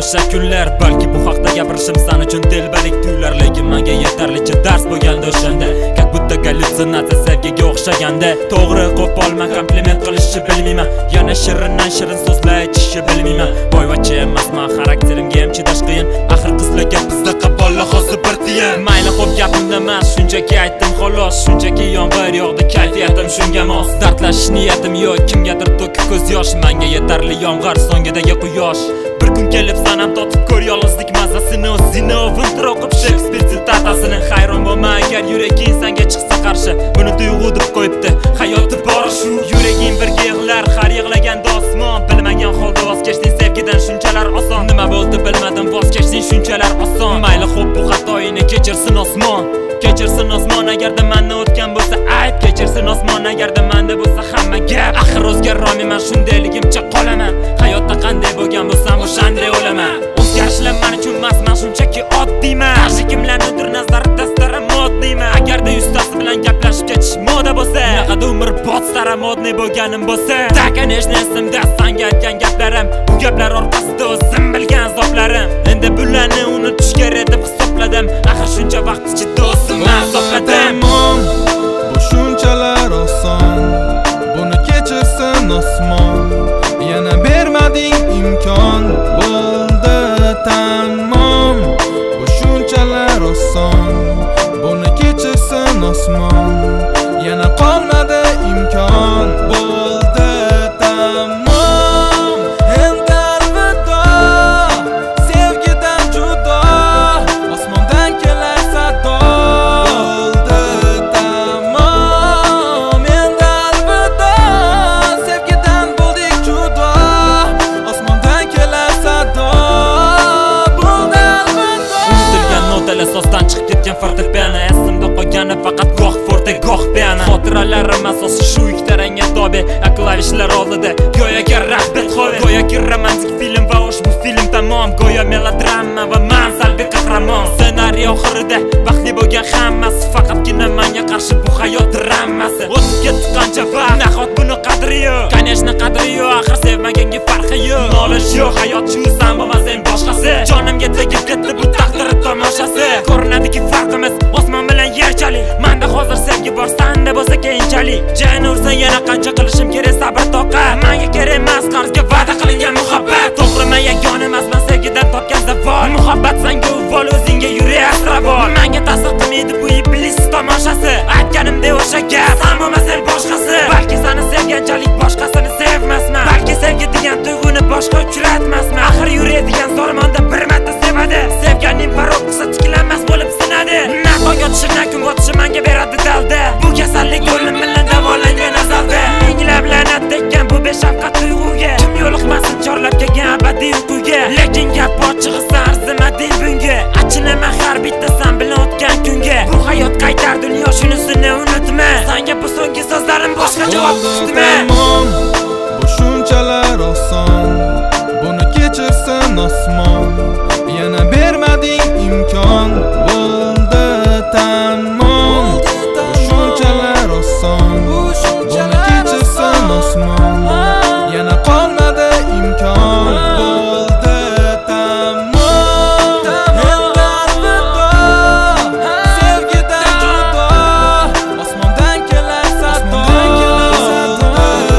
o'sha kunlar. Balki bu haqda gapirishim san uchun telbalik tuyular, lekin menga yetarlicha dars bo'lganda o'shanda. Как будто галлюцинация sevgiga o'xshaganda. To'g'ri, qo'polman, kompliment qilishni bilmayman. Yana shirindan shirin so'zlar aytishni bilmayman. Boyvacha emasman, xarakterimga ham chidash qiyin. Axir qizlarga bizda qabolla hozir bir tiyin. Mayli xo'p gapimda emas, shunchaki aytdim xolos. Shunchaki yomg'ir yog'di, kayfiyatim shunga mos. Dardlashish niyatim yo'q, kimgadir to'kib ko'z yosh. Menga yetarli yomg'ir, so'ngidagi quyosh. Bir kun kelib sanam totib ko'r yolg'izlik mazasini. O'zini o'vintir o'qib Shekspir sitatasini. Hayron bo'lma agar yuraging senga chiqsa qarshi. Buni tuyg'u deb qo'yibdi, hayoti bor shu. Yuraging birga yig'lar, har yig'laganda osmon. Bilmagan holda voz kechding sevgidan shunchalar oson. Nima bo'ldi bilmadim, voz kechding shunchalar oson. Mayli xo'p bu xatoyini kechirsin osmon. Kechirsin osmon agarda menda o'tgan bo'lsa ayb. Kechirsin osmon agarda menda bo'lsa hamma gap. Axir o'zgarolmayman, shundayligimcha qolaman. Hayotda qanday bo'lgan bo'lsam o'shanday o'laman. O'zgarishlar men uchun emas, men shunchaki oddiyman. Qarshi kimlarnidir nazarida stara moddiyman. Agarda yuztasi bilan gaplashib ketish moda bo'lsa, naqad umrbod stara modniy bo'lganim bo'lsa, takanishni esimda senga aytgan gaplarim. Bu gaplar orqasida o'zim bilgan azoblarim. Endi bularni unutish kerak deb hisobladim. Axir shuncha vaqt ichida o'zimni azobladim. Bu shunchalar oson, buni kechirsin osmon. Yana bermading imkon, bo'ldi tamom. Bu shunchalar oson, buni kechirsin osmon. Yana qolmadi imkon, bo'ldi tamom. Endi alvido, sevgidan judo, osmondan kelar sado. Bo'ldi tamom. Endi alvido, sevgidan bo'ldik judo, osmondan kelar sado. Bo'ldi alvido. Unutilgan notalar sosdan chiqib ketgan fortepiano. Esimda qolgani faqat goh forte goh piano. Xotiralarim asosi shu ikkita rangga tobe. Klavishlar oldida go'yoki rahbat xovi. Go'yoki romantik film va ushbu film tamom. Go'yo melodrama va man salbiy qahramon. Ssenariy oxirida baxtli bo'lgan hammasi faqatgina menga qarshi bu hayot dramasi. O'tib ketdi qancha vaqt, nahot buni qadri yo'q. Конечно qadri yo'q, axir sevmaganga farqi yo'q. Nolish yo'q, hayot shu san bo'lmasang boshqasi. Jonimga tegib ketdi bu taqdir tomoshasi. Ko'rinadiki farqimiz osmon bilan yerchalik. Menda hozir sevgi bor, senda bo'lsa keyinchalik. Jan ursa yana qancha qilishim kerak sabr toqat. Menga kerak emas qarzga va'da qilingan muhabbat. To'g'ri men yagona emasman sevgidan topgan zavol. Muhabbat senga uvol, o'zingga yurak asravol. Menga ta'sir qilmaydi bu iblis tomoshasi. Aytganimdek o'sha gap, sen bo'lmasang boshqasi. Balki seni sevganchalik boshqasini sevmasman. Balki sevgi degan tuyg'uni boshqa uchratmasman. Axir yurak degan zormonda bir marta sevadi. Sevganing paroksa tiklanmas bo'lib sinadi. Na tong yotishi, na kun botishi menga beradi dalda. Bu kasallik o'lim bilan davolangan azalda. Minglab la'nat tekkan bu beshafqat tuyg'uga. Kim yo'liqmasin chorlab kelgan abadiy uyquga. Lekin gap ochig'i sen arzimading bunga. Achinaman har bitta sen bilan o'tgan kunga. Bu hayot qaytar dunyo, shunisini unutma. Senga bu so'nggi so'zlarim boshqa javob kutma. Bu shunchalar oson, buni kechirsin osmon. Yana bermading imkon, bo'ldi tamom. Bu shunchalar oson, buni kechirsin osmon. Yana qolmadi imkon, bo'ldi tamom. Endi alvido, sevgidan judo, osmondan kelar sado. Bo'ldi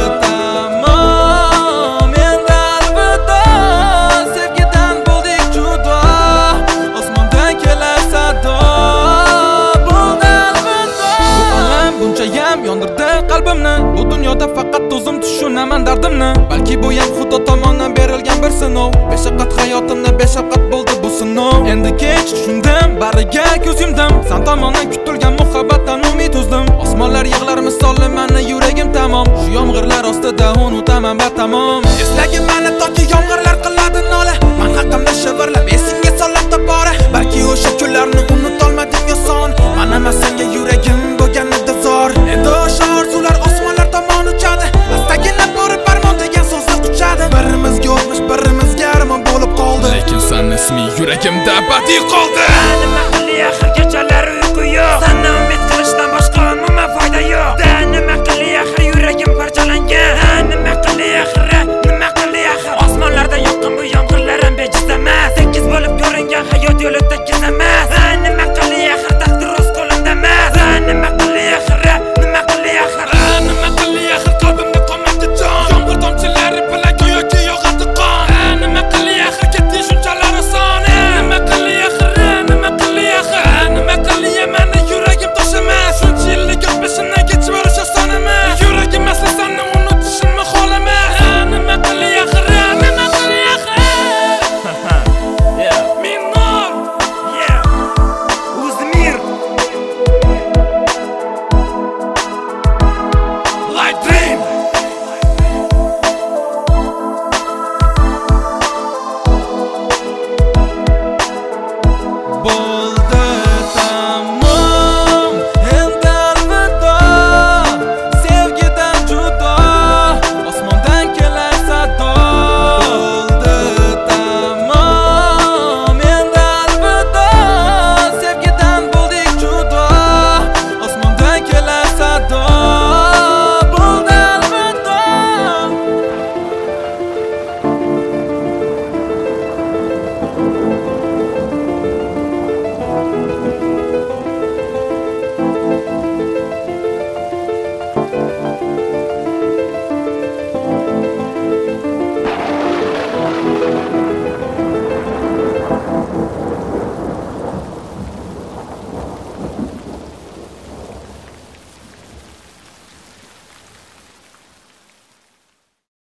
tamom. Endi alvido, sevgidan bo'ldik judo, osmondan kelar sado. Bo'ldi alvido. Bu alam bunchayam yondirdi qalbimni. Bu dunyoda faqat o'zim tushunaman dardimni. Balki bu ham Xudo tomonidan berilgan bir sinov. Beshafqat hayotimda beshafqat bo'ldi bu sinov. Endi kech tushundim, bariga ko'z yumdim. Sen tomonidan kutilgan muhabbatdan umid uzdim. Osmonlar yig'lar misoli meni yuragim tamom. Shu yomg'irlar ostida unutaman batamom.